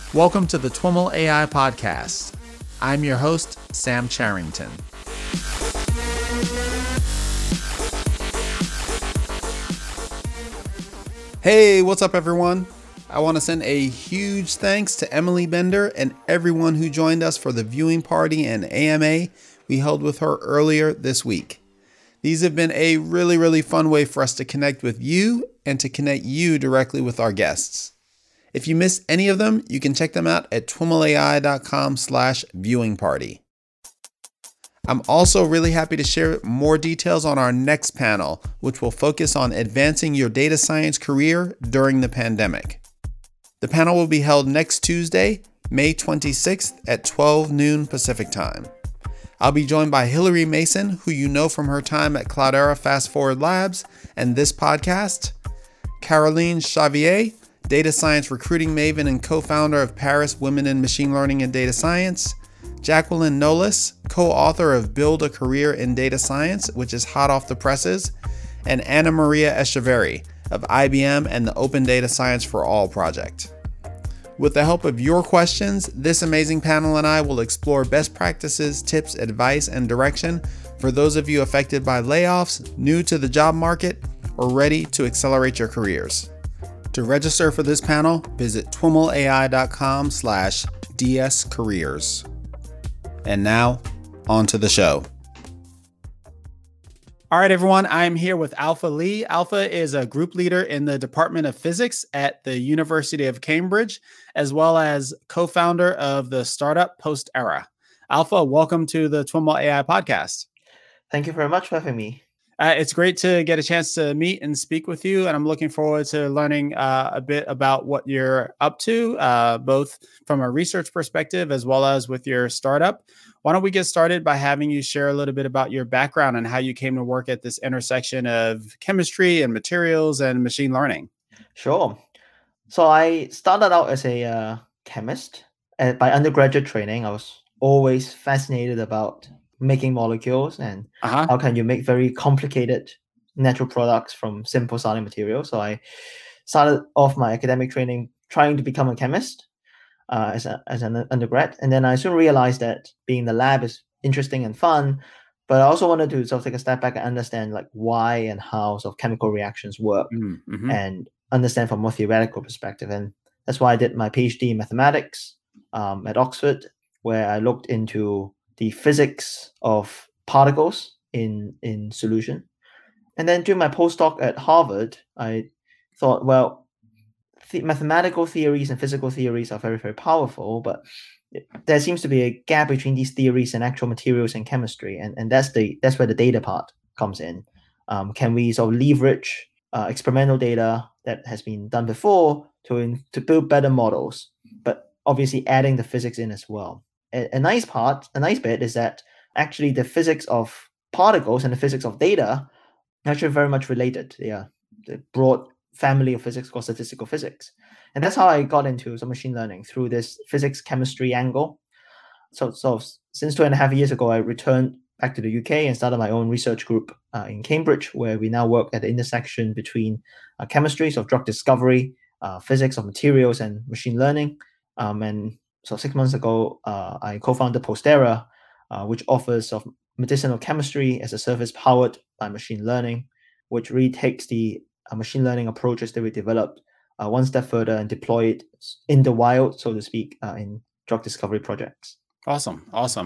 Welcome to the TWIML AI Podcast. I'm your host, Sam Charrington. Hey, what's up, everyone? I want to send a huge thanks to Emily Bender and everyone who joined us for the viewing party and AMA we held with her earlier this week. These have been a really fun way for us to connect with you and to connect you directly with our guests. If you missed any of them, you can check them out at twimlai.com/viewing party. I'm also really happy to share more details on our next panel, which will focus on advancing your data science career during the pandemic. The panel will be held next Tuesday, May 26th at 12 noon Pacific time. I'll be joined by Hillary Mason, who you know from her time at Cloudera Fast Forward Labs and this podcast, Caroline Xavier, data science recruiting maven and co-founder of Paris Women in Machine Learning and Data Science, Jacqueline Nolis, co-author of Build a Career in Data Science, which is hot off the presses, and Anna Maria Echeverry of IBM and the Open Data Science for All project. With the help of your questions, this amazing panel and I will explore best practices, tips, advice, and direction for those of you affected by layoffs, new to the job market, or ready to accelerate your careers. To register for this panel, visit twimlai.com/dscareers. And now, on to the show. All right, everyone, I'm here with Alpha Lee. Alpha is a group leader in the Department of Physics at the University of Cambridge, as well as co-founder of the startup Postera. Alpha, welcome to the TWIML AI Podcast. Thank you very much for having me. It's great to get a chance to meet and speak with you, and I'm looking forward to learning a bit about what you're up to, both from a research perspective as well as with your startup. Why don't we get started by having you share a little bit about your background and how you came to work at this intersection of chemistry and materials and machine learning? Sure. So I started out as a chemist. By undergraduate training, I was always fascinated about making molecules and how can you make very complicated natural products from simple starting materials. So I started off my academic training trying to become a chemist as an undergrad. And then I soon realized that being in the lab is interesting and fun, but I also wanted to sort of take a step back and understand like why and how sort of chemical reactions work and understand from a theoretical perspective. And that's why I did my PhD in mathematics at Oxford, where I looked into the physics of particles in solution. And then during my postdoc at Harvard, I thought, well, mathematical theories and physical theories are very powerful, but there seems to be a gap between these theories and actual materials and chemistry. And that's where the data part comes in. Can we sort of leverage experimental data that has been done before to build better models, but obviously adding the physics in as well? A nice bit is that actually the physics of particles and the physics of data are actually very much related. They are the broad family of physics called statistical physics. And that's how I got into some machine learning, through this physics chemistry angle. So since 2.5 years ago, I returned back to the UK and started my own research group in Cambridge, where we now work at the intersection between chemistry, so drug discovery, physics of materials, and machine learning. And so 6 months ago, I co-founded Postera, which offers of medicinal chemistry as a service powered by machine learning, which really takes the machine learning approaches that we developed one step further and deploy it in the wild, so to speak, in drug discovery projects. Awesome.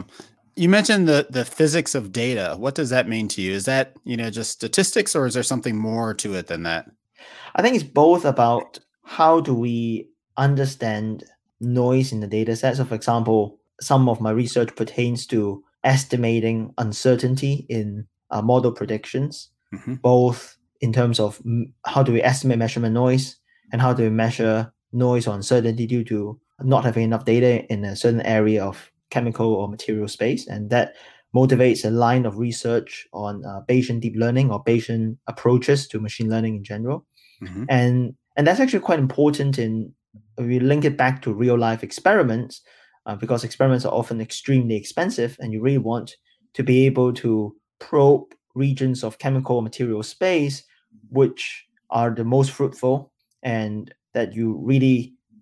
You mentioned the physics of data. What does that mean to you? Is that, just statistics, or is there something more to it than that? I think it's both about how do we understand noise in the data set. So for example, some of my research pertains to estimating uncertainty in model predictions, both in terms of how do we estimate measurement noise and how do we measure noise or uncertainty due to not having enough data in a certain area of chemical or material space. And that motivates a line of research on Bayesian deep learning or Bayesian approaches to machine learning in general. And that's actually quite important we link it back to real life experiments, because experiments are often extremely expensive, and you really want to be able to probe regions of chemical material space which are the most fruitful and that you really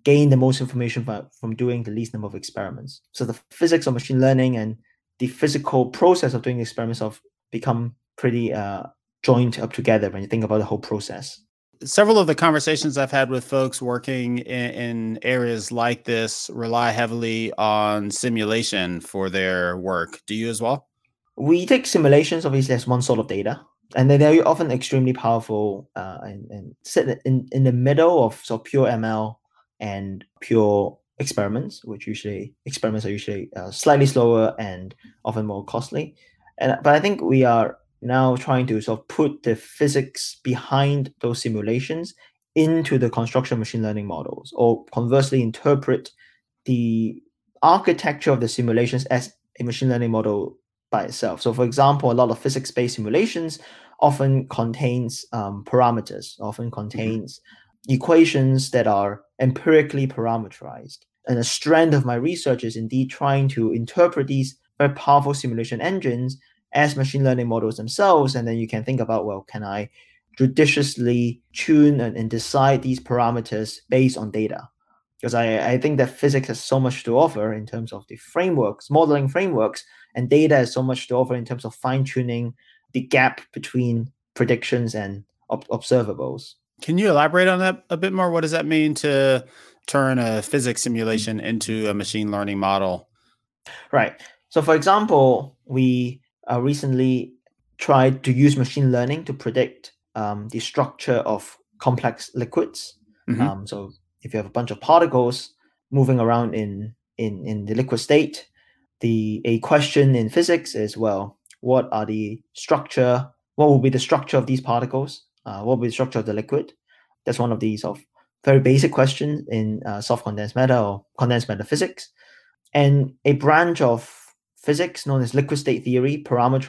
gain the most information from doing the least number of experiments. So the physics of machine learning and the physical process of doing the experiments have become pretty joined up together when you think about the whole process. Several of the conversations I've had with folks working in areas like this rely heavily on simulation for their work. Do you as well? We take simulations obviously as one sort of data, and they're often extremely powerful and sit in the middle of sort of pure ML and pure experiments, which experiments are usually slightly slower and often more costly. But I think we are now trying to sort of put the physics behind those simulations into the construction machine learning models, or conversely interpret the architecture of the simulations as a machine learning model by itself. So for example, a lot of physics-based simulations often contains parameters, often contains equations that are empirically parameterized. And a strand of my research is indeed trying to interpret these very powerful simulation engines as machine learning models themselves. And then you can think about, well, can I judiciously tune and decide these parameters based on data? Because I think that physics has so much to offer in terms of the frameworks, modeling frameworks, and data has so much to offer in terms of fine-tuning the gap between predictions and observables. Can you elaborate on that a bit more? What does that mean to turn a physics simulation into a machine learning model? Right. So for example, we recently tried to use machine learning to predict the structure of complex liquids. So if you have a bunch of particles moving around in the liquid state, a question in physics is, well, what will be the structure of these particles? What will be the structure of the liquid? That's one of these very basic questions in soft condensed matter or condensed matter physics. And a branch of physics known as liquid state theory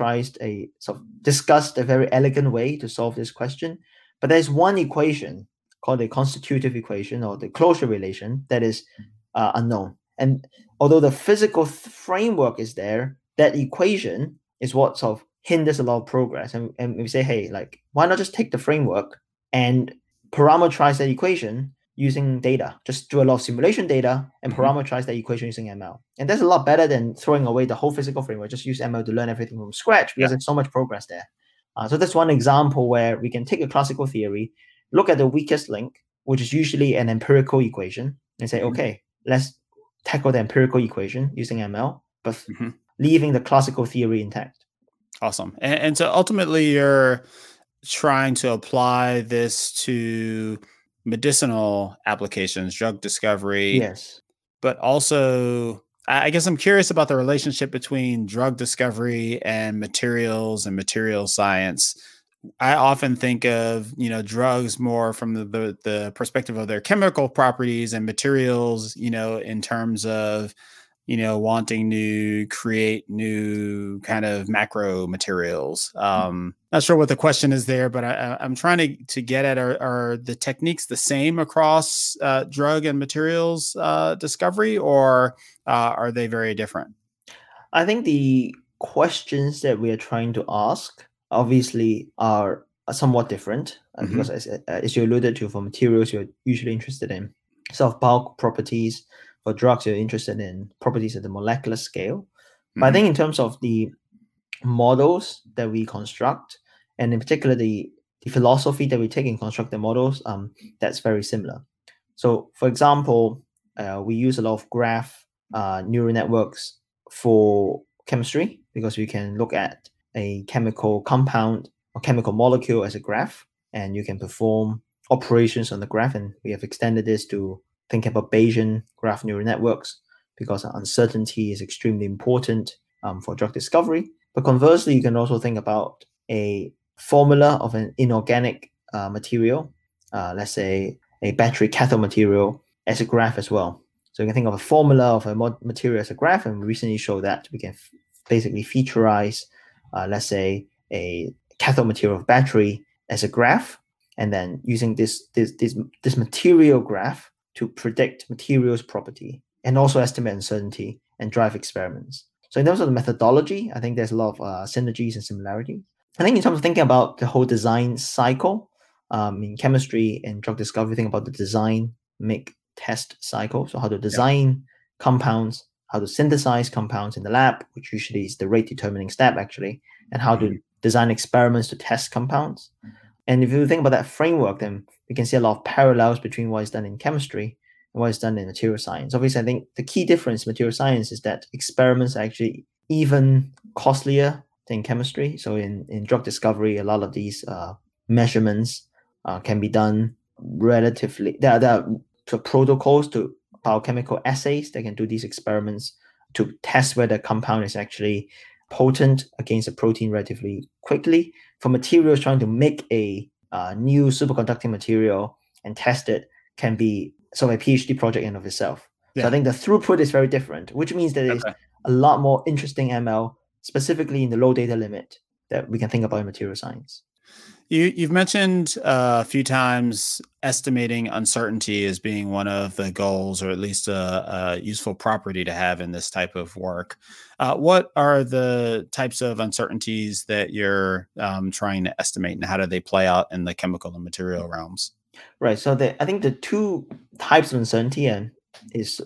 discussed a very elegant way to solve this question. But there's one equation called the constitutive equation, or the closure relation, that is unknown. And although the physical framework is there, that equation is what sort of hinders a lot of progress. And we say, hey, like, why not just take the framework and parameterize that equation using data? Just do a lot of simulation data and parameterize that equation using ML. And that's a lot better than throwing away the whole physical framework. Just use ML to learn everything from scratch, because there's so much progress there. So that's one example where we can take a classical theory, look at the weakest link, which is usually an empirical equation, and say, okay, let's tackle the empirical equation using ML, but leaving the classical theory intact. Awesome. And so ultimately you're trying to apply this to medicinal applications, drug discovery. Yes. But also, I guess I'm curious about the relationship between drug discovery and materials and material science. I often think of, drugs more from the perspective of their chemical properties, and materials, in terms of, wanting to create new kind of macro materials. Not sure what the question is there, but I'm trying to get at, are the techniques the same across drug and materials discovery, or are they very different? I think the questions that we are trying to ask obviously are somewhat different, because as you alluded to, for materials, you're usually interested in sort of bulk properties. For drugs, you're interested in properties at the molecular scale. But I think in terms of the models that we construct, and in particular the philosophy that we take in constructing models, that's very similar. So for example, we use a lot of graph neural networks for chemistry, because we can look at a chemical compound or chemical molecule as a graph, and you can perform operations on the graph. And we have extended this to think about Bayesian graph neural networks, because uncertainty is extremely important for drug discovery. But conversely, you can also think about a formula of an inorganic material, let's say a battery cathode material, as a graph as well. So you can think of a formula of a material as a graph, and we recently showed that we can basically featureize, let's say, a cathode material of battery as a graph, and then using this material graph to predict materials property and also estimate uncertainty and drive experiments. So in terms of the methodology, I think there's a lot of synergies and similarities. I think in terms of thinking about the whole design cycle, in chemistry and drug discovery, think about the design, make test cycle. So how to design compounds, how to synthesize compounds in the lab, which usually is the rate determining step actually, and how to design experiments to test compounds. And if you think about that framework, then we can see a lot of parallels between what is done in chemistry and what is done in material science. Obviously, I think the key difference in material science is that experiments are actually even costlier than chemistry. So in drug discovery, a lot of these measurements can be done relatively. There are protocols to biochemical assays that can do these experiments to test whether a compound is actually potent against a protein relatively quickly. For materials, trying to make a new superconducting material and test it can be sort of a PhD project in of itself. Yeah. So I think the throughput is very different, which means that there's a lot more interesting ML, specifically in the low data limit, that we can think about in material science. You've mentioned a few times estimating uncertainty as being one of the goals, or at least a useful property to have in this type of work. What are the types of uncertainties that you're trying to estimate, and how do they play out in the chemical and material realms? Right. So I think the two types of uncertainty is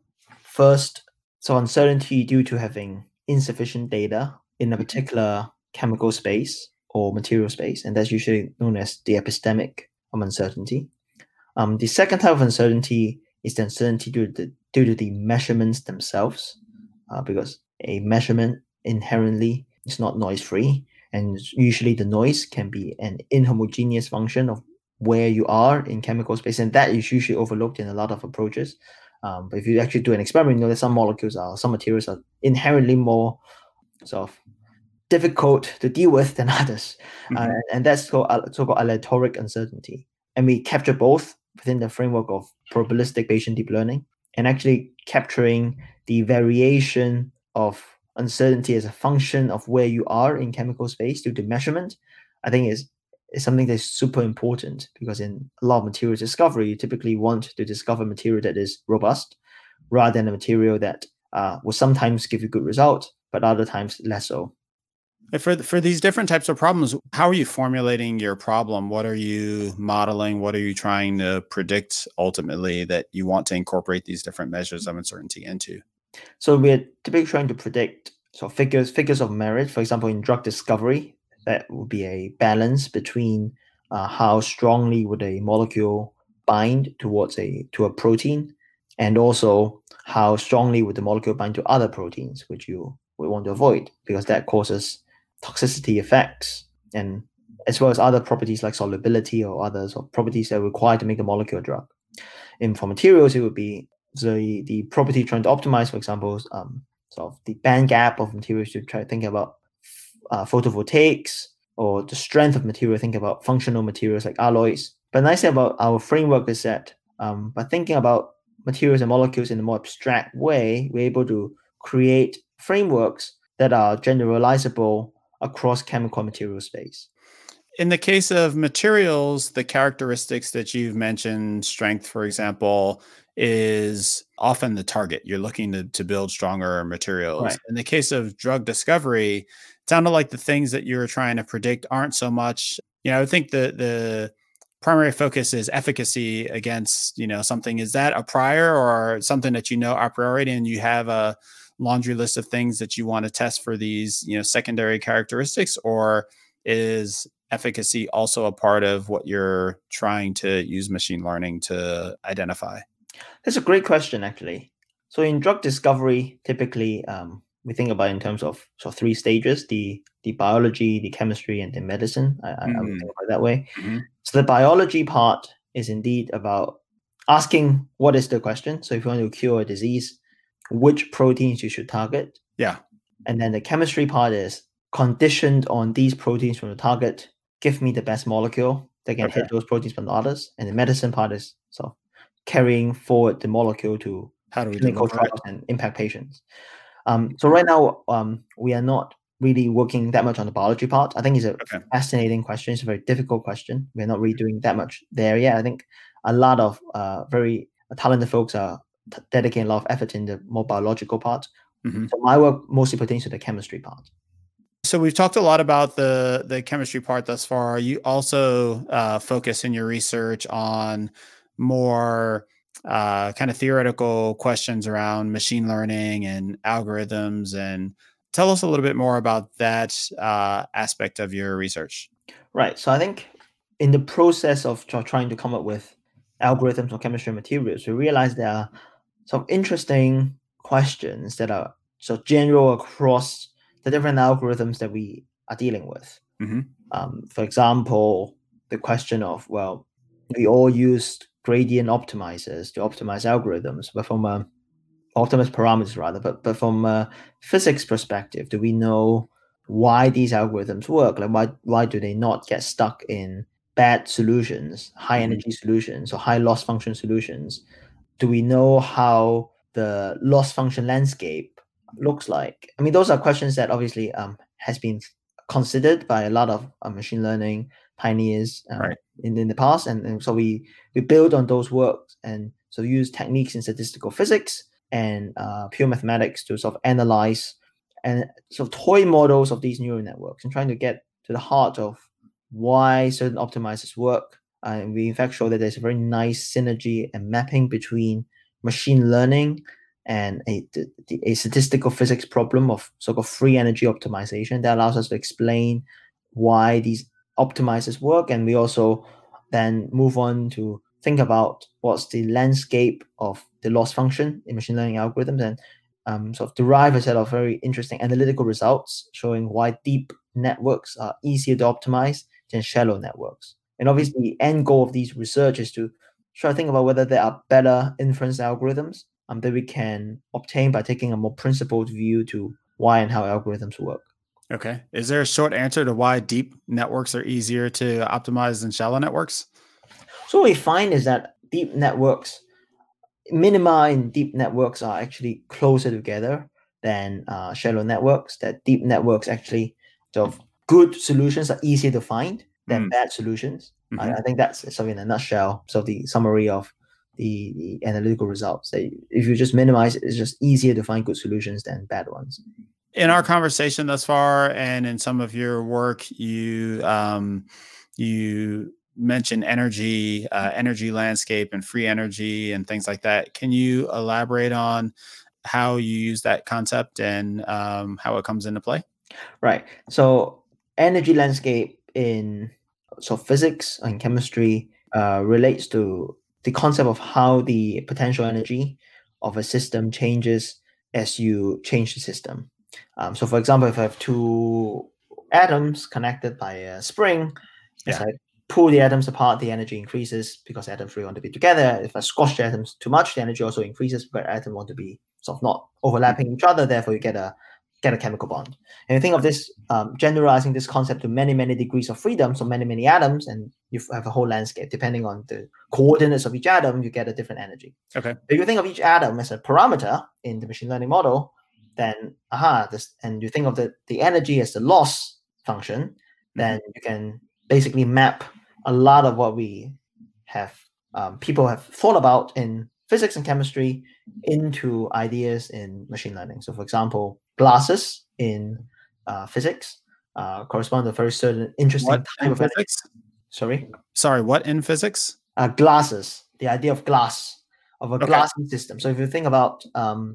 first, so uncertainty due to having insufficient data in a particular chemical space or material space, and that's usually known as the epistemic of uncertainty. The second type of uncertainty is the uncertainty due to the measurements themselves, because a measurement inherently is not noise-free, and usually the noise can be an inhomogeneous function of where you are in chemical space, and that is usually overlooked in a lot of approaches. But if you actually do an experiment, you know that some materials are inherently more sort of difficult to deal with than others. And that's so-called aleatoric uncertainty. And we capture both within the framework of probabilistic Bayesian deep learning, and actually capturing the variation of uncertainty as a function of where you are in chemical space due to measurement, I think is something that's super important, because in a lot of material discovery, you typically want to discover material that is robust rather than a material that will sometimes give you good results, but other times less so. For these different types of problems, how are you formulating your problem? What are you modeling? What are you trying to predict ultimately that you want to incorporate these different measures of uncertainty into? So we're typically trying to predict figures of merit. For example, in drug discovery, that would be a balance between how strongly would a molecule bind to a protein, and also how strongly would the molecule bind to other proteins, which you would want to avoid, because that causes toxicity effects, and as well as other properties like solubility or others, or properties that are required to make a molecule a drug. And for materials, it would be the property trying to optimize, for example, sort of the band gap of materials to try to think about photovoltaics, or the strength of material, think about functional materials like alloys. But the nice thing about our framework is that by thinking about materials and molecules in a more abstract way, we're able to create frameworks that are generalizable across chemical material space. In the case of materials, the characteristics that you've mentioned, strength, for example, is often the target. You're looking to build stronger materials. Right. In the case of drug discovery, it sounded like the things that you're trying to predict aren't so much, I think the primary focus is efficacy against, something. Is that a prior or something that a priori, and you have a laundry list of things that you want to test for these, secondary characteristics? Or is efficacy also a part of what you're trying to use machine learning to identify? That's a great question, actually. So in drug discovery, typically we think about in terms of three stages: the biology, the chemistry, and the medicine. I would think about it that way. So the biology part is indeed about asking what is the question. So if you want to cure a disease, which proteins you should target. Yeah. And then the chemistry part is conditioned on these proteins from the target, give me the best molecule that can hit those proteins from the others. And the medicine part is carrying forward the molecule to clinical trials and impact patients. So right now, we are not really working that much on the biology part. I think it's a fascinating question. It's a very difficult question. We're not really doing that much there yet. I think a lot of very talented folks are dedicating a lot of effort in the more biological part. So my work mostly pertains to the chemistry part. So we've talked a lot about the chemistry part thus far. You also focus in your research on more kind of theoretical questions around machine learning and algorithms. And tell us a little bit more about that aspect of your research. Right. So I think in the process of trying to come up with algorithms or chemistry materials, we realize there are some interesting questions that are so general across the different algorithms that we are dealing with. For example, the question of, well, we all used gradient optimizers to optimize algorithms, but from optimize parameters rather, but from a physics perspective, do we know why these algorithms work? Like why do they not get stuck in bad solutions, high energy solutions or high loss function solutions? Do we know how the loss function landscape looks like? I mean, those are questions that obviously has been considered by a lot of machine learning pioneers in the past, and so we build on those works and so use techniques in statistical physics and pure mathematics to sort of analyze and sort of toy models of these neural networks and trying to get to the heart of why certain optimizers work. And we in fact show that there's a very nice synergy and mapping between machine learning and a statistical physics problem of sort of free energy optimization that allows us to explain why these optimizers work. And we also then move on to think about what's the landscape of the loss function in machine learning algorithms and sort of derive a set of very interesting analytical results showing why deep networks are easier to optimize than shallow networks. And obviously, the end goal of these research is to try to think about whether there are better inference algorithms that we can obtain by taking a more principled view to why and how algorithms work. Okay. Is there a short answer to why deep networks are easier to optimize than shallow networks? So what we find is that minima in deep networks are actually closer together than shallow networks. That deep networks actually, so good solutions are easier to find than bad solutions. I think that's sort of in a nutshell. So the summary of the analytical results. That if you just minimize it, it's just easier to find good solutions than bad ones. In our conversation thus far, and in some of your work, you mentioned energy landscape and free energy and things like that. Can you elaborate on how you use that concept and how it comes into play? Right. So energy landscape in physics and chemistry relates to the concept of how the potential energy of a system changes as you change the system. So for example, if I have two atoms connected by a spring, as I pull the atoms apart, the energy increases because atoms really want to be together. If I squash the atoms too much, the energy also increases, but atoms want to be sort of not overlapping each other. Therefore, you get a chemical bond. And you think of this, generalizing this concept to many, many degrees of freedom, so many, many atoms, and you have a whole landscape. Depending on the coordinates of each atom, you get a different energy. Okay. If you think of each atom as a parameter in the machine learning model, then and you think of the energy as the loss function, then you can basically map a lot of what we have people have thought about in physics and chemistry into ideas in machine learning. So for example, glasses in physics correspond to a very certain interesting type of physics. Sorry, what in physics? Glasses, the idea of glass, of a glassy system. So if you think about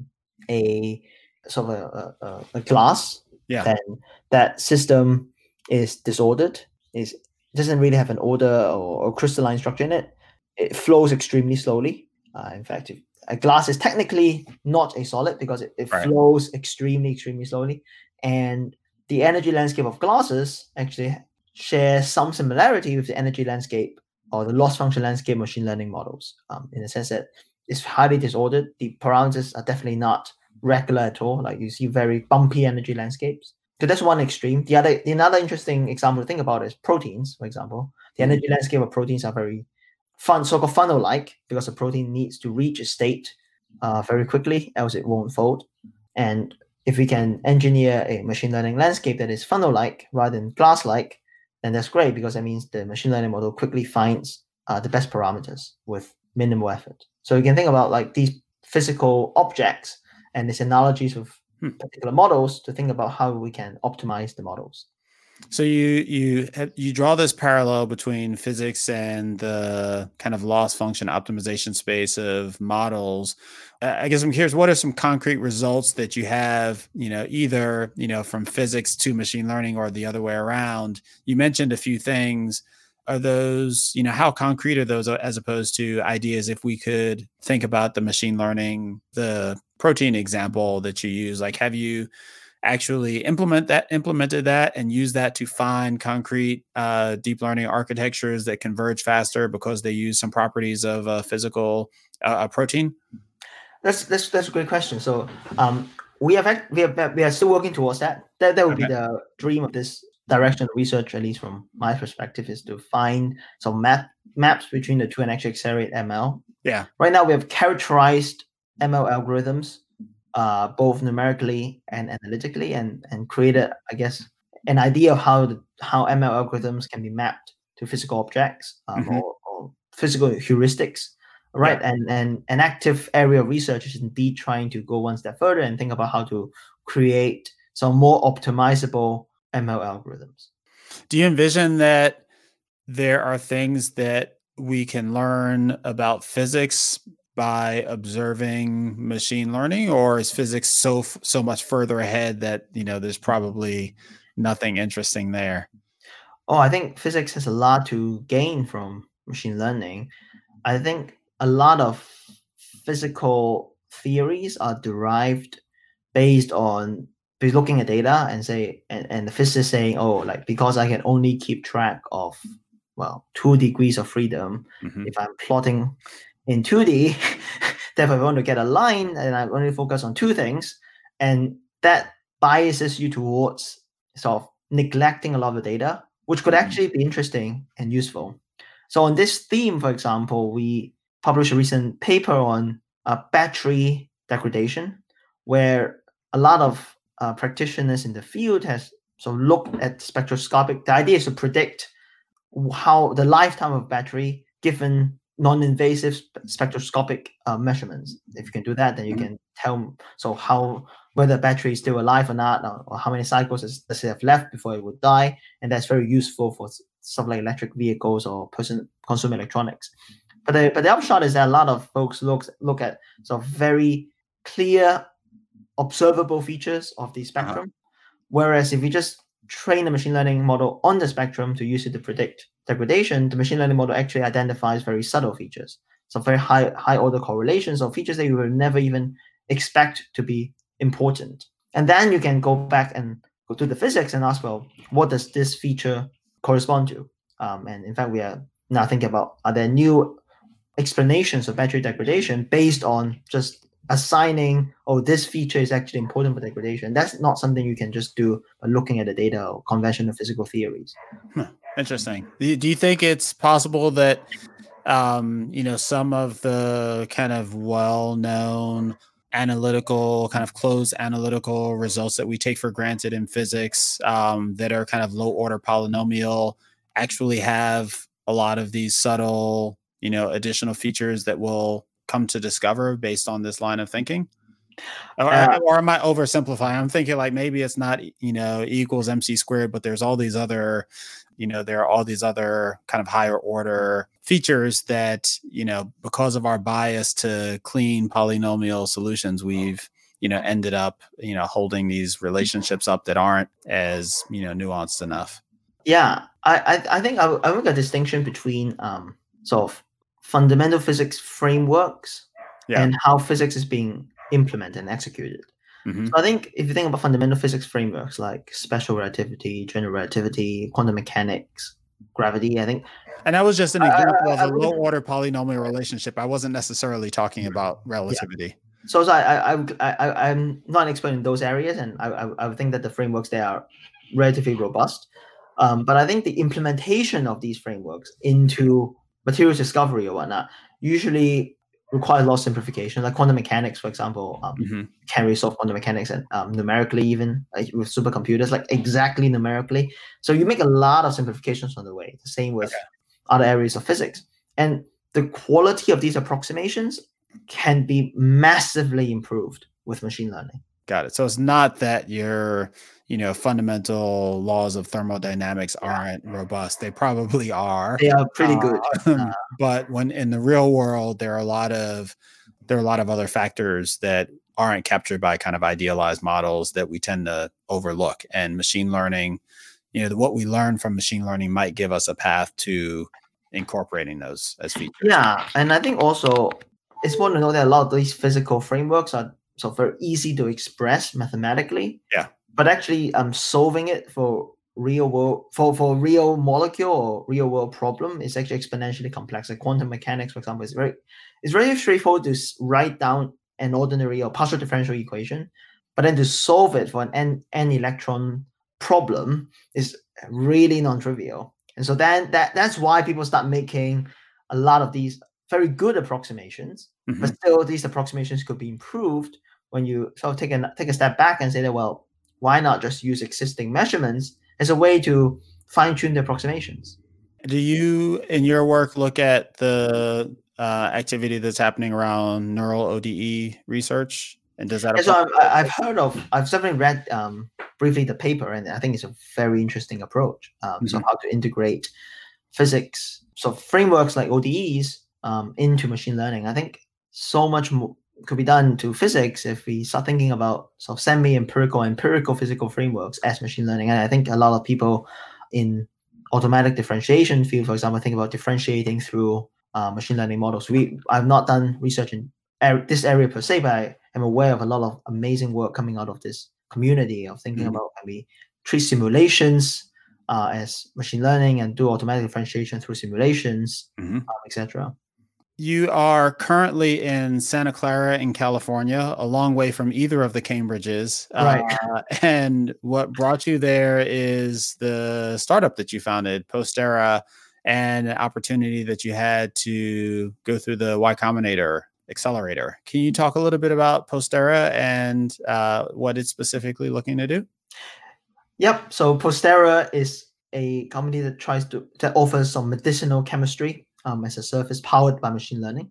a sort of a glass, then that system is disordered, doesn't really have an order or crystalline structure in it. It flows extremely slowly. In fact, a glass is technically not a solid because it flows extremely, extremely slowly. And the energy landscape of glasses actually shares some similarity with the energy landscape or the loss function landscape machine learning models, in the sense that it's highly disordered. The parameters are definitely not regular at all. Like you see very bumpy energy landscapes. So that's one extreme. Another interesting example to think about is proteins, for example. The energy landscape of proteins are very sort of funnel-like because the protein needs to reach a state very quickly, else it won't fold. And if we can engineer a machine learning landscape that is funnel-like rather than glass-like, then that's great because that means the machine learning model quickly finds the best parameters with minimal effort. So you can think about like these physical objects and these analogies of particular models to think about how we can optimize the models. So you draw this parallel between physics and the kind of loss function optimization space of models. I guess I'm curious, what are some concrete results that you have, either, from physics to machine learning or the other way around? You mentioned a few things. Are those, how concrete are those as opposed to ideas if we could think about the machine learning, the protein example that you use? Like, have you actually implemented that and use that to find concrete deep learning architectures that converge faster because they use some properties of a physical protein? That's a great question. So we are still working towards that. That would be the dream of this direction of research, at least from my perspective, is to find some maps between the two and actually accelerate ML. Yeah. Right now we have characterized ML algorithms both numerically and analytically, and created, I guess, an idea of how ML algorithms can be mapped to physical objects or physical heuristics, right? Yeah. And an active area of research is indeed trying to go one step further and think about how to create some more optimizable ML algorithms. Do you envision that there are things that we can learn about physics by observing machine learning, or is physics so much further ahead that there's probably nothing interesting there? Oh, I think physics has a lot to gain from machine learning. I think a lot of physical theories are derived based on looking at data and the physicist saying, oh, like, because I can only keep track of 2 degrees of freedom, if I'm plotting in 2D, therefore if I want to get a line and I only focus on 2 things, and that biases you towards sort of neglecting a lot of the data, which could actually be interesting and useful. So on this theme, for example, we published a recent paper on battery degradation, where a lot of practitioners in the field has sort of looked at spectroscopic. The idea is to predict how the lifetime of battery given non-invasive spectroscopic measurements. If you can do that, then you can tell whether the battery is still alive or not, or how many cycles does it have left before it would die. And that's very useful for stuff like electric vehicles or consumer electronics. But the upshot is that a lot of folks look at sort of very clear, observable features of the spectrum. Whereas if you just train a machine learning model on the spectrum to use it to predict degradation, the machine learning model actually identifies very subtle features, some very high order correlations of features that you will never even expect to be important. And then you can go back and go to the physics and ask, well, what does this feature correspond to? And in fact, we are now thinking about, are there new explanations of battery degradation based on just assigning, this feature is actually important for degradation. That's not something you can just do by looking at the data or conventional physical theories. Interesting. Do you think it's possible that, some of the kind of well-known analytical, kind of closed analytical results that we take for granted in physics that are kind of low-order polynomial actually have a lot of these subtle, additional features that we'll come to discover based on this line of thinking? Or am I oversimplifying? I'm thinking like maybe it's not, E equals MC squared, but there's all these other, there are all these other kind of higher order features that, because of our bias to clean polynomial solutions, we've, ended up, holding these relationships up that aren't as, nuanced enough. Yeah, I think I make a distinction between sort of fundamental physics frameworks and how physics is being implemented and executed. So I think if you think about fundamental physics frameworks like special relativity, general relativity, quantum mechanics, gravity, I think. And that was just an example of a low order polynomial relationship. I wasn't necessarily talking about relativity. So I'm not an expert in those areas, and I would think that the frameworks there are relatively robust. But I think the implementation of these frameworks into materials discovery or whatnot usually requires a lot of simplification. Like quantum mechanics, for example, can resolve quantum mechanics and numerically, even with supercomputers, like exactly numerically. So you make a lot of simplifications on the way. The same with other areas of physics. And the quality of these approximations can be massively improved with machine learning. Got it. So it's not that you're, fundamental laws of thermodynamics aren't robust. They probably are. They are pretty good. But when in the real world, there are a lot of other factors that aren't captured by kind of idealized models that we tend to overlook. And machine learning, what we learn from machine learning might give us a path to incorporating those as features. Yeah, and I think also it's important to know that a lot of these physical frameworks are so very easy to express mathematically. Yeah. But actually, solving it for real world for real molecule or real world problem is actually exponentially complex. Like quantum mechanics, for example, is very straightforward to write down an ordinary or partial differential equation, but then to solve it for an n electron problem is really non-trivial. And so then that's why people start making a lot of these very good approximations, but still these approximations could be improved when you sort of take a step back and say that, well, why not just use existing measurements as a way to fine-tune the approximations? Do you, in your work, look at the activity that's happening around neural ODE research? And does that? Yeah, so I've certainly read briefly the paper, and I think it's a very interesting approach. So how to integrate physics, so frameworks like ODEs into machine learning. I think so much more could be done to physics if we start thinking about sort of empirical physical frameworks as machine learning. And I think a lot of people in automatic differentiation field, for example, think about differentiating through machine learning models. I've not done research in this area per se, but I am aware of a lot of amazing work coming out of this community of thinking about can we treat simulations as machine learning and do automatic differentiation through simulations, etc. You are currently in Santa Clara in California, a long way from either of the Cambridges. Right. And what brought you there is the startup that you founded, Postera, and an opportunity that you had to go through the Y Combinator accelerator. Can you talk a little bit about Postera and what it's specifically looking to do? Yep. So Postera is a company that that offers some medicinal chemistry as a service powered by machine learning.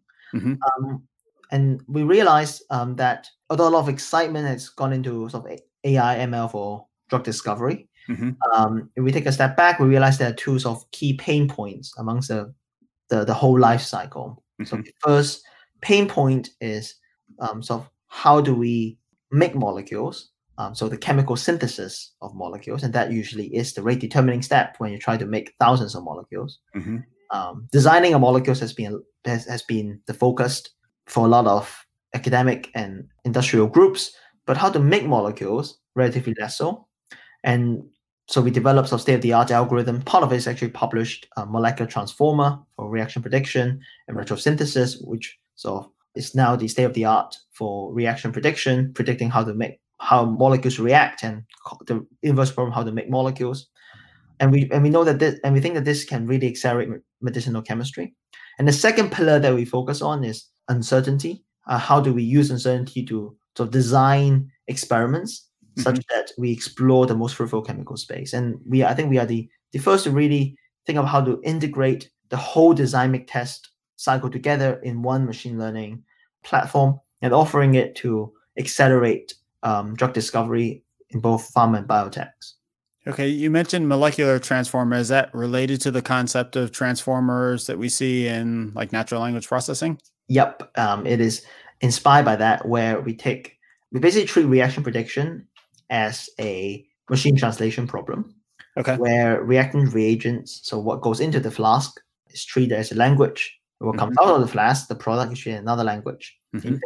And we realized that although a lot of excitement has gone into sort of AI ML for drug discovery, if we take a step back, we realize there are two sort of key pain points amongst the whole life cycle. So the first pain point is sort of how do we make molecules? So the chemical synthesis of molecules, and that usually is the rate determining step when you try to make thousands of molecules. Designing a molecules has been the focus for a lot of academic and industrial groups, but how to make molecules relatively less so. And so we developed a state-of-the-art algorithm. Part of it is actually published molecular transformer for reaction prediction and retrosynthesis, which is now the state-of-the-art for reaction prediction, predicting how molecules react, and the inverse problem how to make molecules. And we know that we think that this can really accelerate medicinal chemistry. And the second pillar that we focus on is uncertainty. How do we use uncertainty to design experiments such that we explore the most fruitful chemical space? And I think we are the first to really think of how to integrate the whole design, make, test cycle together in one machine learning platform and offering it to accelerate drug discovery in both pharma and biotechs. Okay, you mentioned molecular transformer. Is that related to the concept of transformers that we see in like natural language processing? Yep, it is inspired by that, where we basically treat reaction prediction as a machine translation problem. Okay. Where reagents, so what goes into the flask, is treated as a language. What comes out of the flask, the product is treated another language.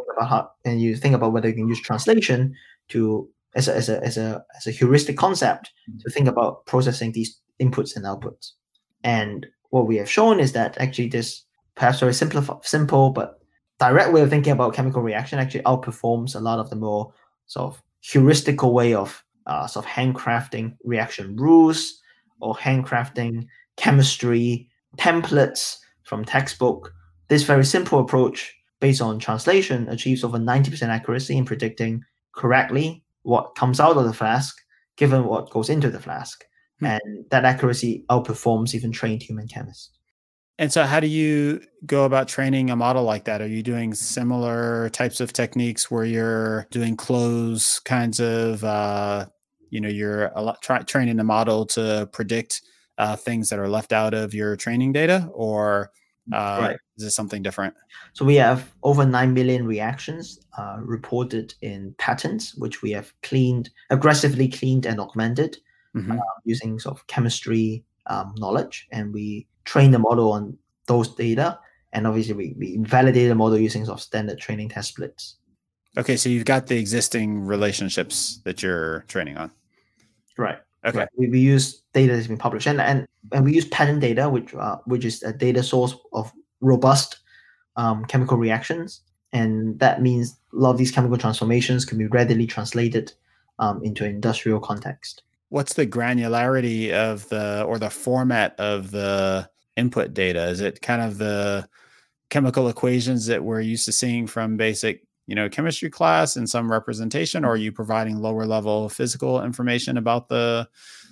You think about whether you can use translation to as a heuristic concept to think about processing these inputs and outputs. And what we have shown is that actually this perhaps very simple but direct way of thinking about chemical reaction actually outperforms a lot of the more sort of heuristical way of sort of handcrafting reaction rules or handcrafting chemistry templates from textbook. This very simple approach based on translation achieves over 90% accuracy in predicting correctly what comes out of the flask given what goes into the flask. And that accuracy outperforms even trained human chemists. And so how do you go about training a model like that? Are you doing similar types of techniques where you're doing close kinds of you're training the model to predict things that are left out of your training data, or right. Is this something different? So we have over 9 million reactions reported in patents, which we have aggressively cleaned and augmented using sort of chemistry knowledge. And we train the model on those data. And obviously we validate the model using sort of standard training test splits. Okay, so you've got the existing relationships that you're training on. Right. Okay. Right. We use data that's been published, and we use patent data, which is a data source of robust chemical reactions, and that means a lot of these chemical transformations can be readily translated into an industrial context. What's the granularity of the format of the input data? Is it kind of the chemical equations that we're used to seeing from basic chemistry class and some representation, or are you providing lower level physical information about the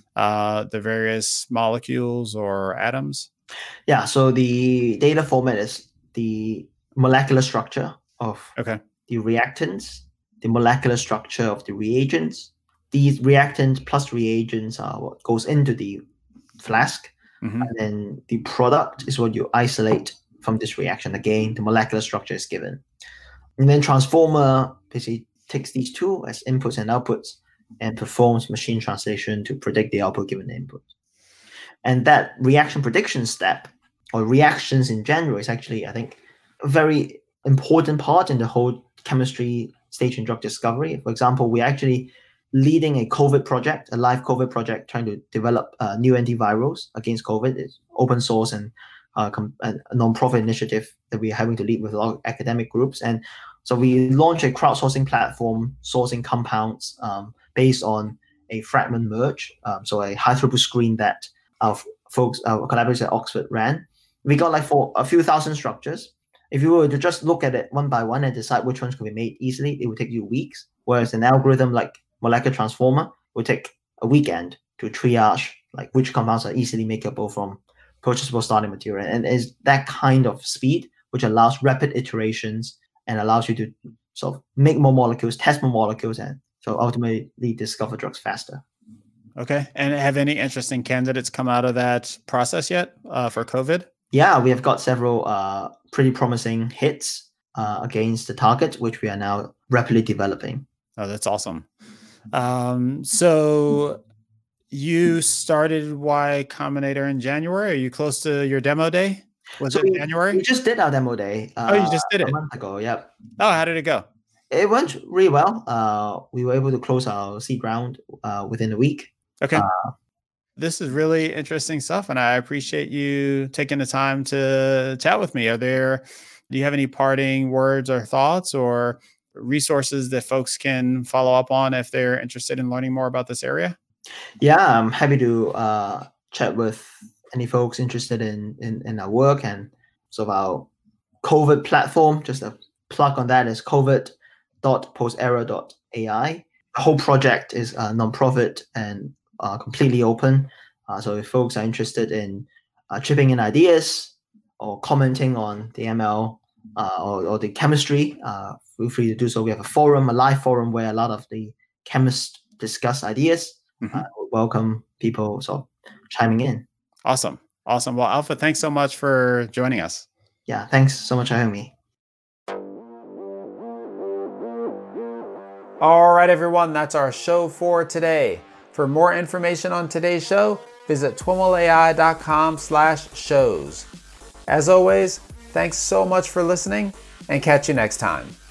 various molecules or atoms? Yeah, so the data format is the molecular structure of the reactants, the molecular structure of the reagents. These reactants plus reagents are what goes into the flask, and then the product is what you isolate from this reaction. Again, the molecular structure is given. And then transformer basically takes these two as inputs and outputs and performs machine translation to predict the output given the input. And that reaction prediction step, or reactions in general, is actually, I think, a very important part in the whole chemistry stage in drug discovery. For example, we're actually leading a COVID project, a live COVID project, trying to develop new antivirals against COVID. It's open source and a non-profit initiative that we're having to lead with a lot of academic groups. And so we launched a crowdsourcing platform sourcing compounds based on a fragment merge, so a high throughput screen that our collaborators at Oxford ran. We got for a few thousand structures. If you were to just look at it one by one and decide which ones can be made easily, it would take you weeks. Whereas an algorithm like Molecular Transformer would take a weekend to triage which compounds are easily makeable from purchasable starting material. And it's that kind of speed which allows rapid iterations and allows you to sort of make more molecules, test more molecules, and so ultimately discover drugs faster. Okay. And have any interesting candidates come out of that process yet for COVID? Yeah, we have got several pretty promising hits against the target, which we are now rapidly developing. Oh, that's awesome. So you started Y Combinator in January. Are you close to your demo day? Was it January? We just did our demo day. You just did it? A month ago, yep. Oh, how did it go? It went really well. We were able to close our seed round within a week. Okay. This is really interesting stuff, and I appreciate you taking the time to chat with me. Do you have any parting words or thoughts or resources that folks can follow up on if they're interested in learning more about this area? Yeah, I'm happy to chat with any folks interested in our work and sort of our COVID platform. Just a plug on that is covid.posterror.ai. The whole project is nonprofit and completely open. So if folks are interested in chipping in ideas or commenting on the ML or the chemistry, feel free to do so. We have a live forum where a lot of the chemists discuss ideas. Welcome people sort of chiming in. Awesome. Well, Alpha, thanks so much for joining us. Yeah, thanks so much for having me. All right, everyone, that's our show for today. For more information on today's show, visit twimlai.com/shows. As always, thanks so much for listening, and catch you next time.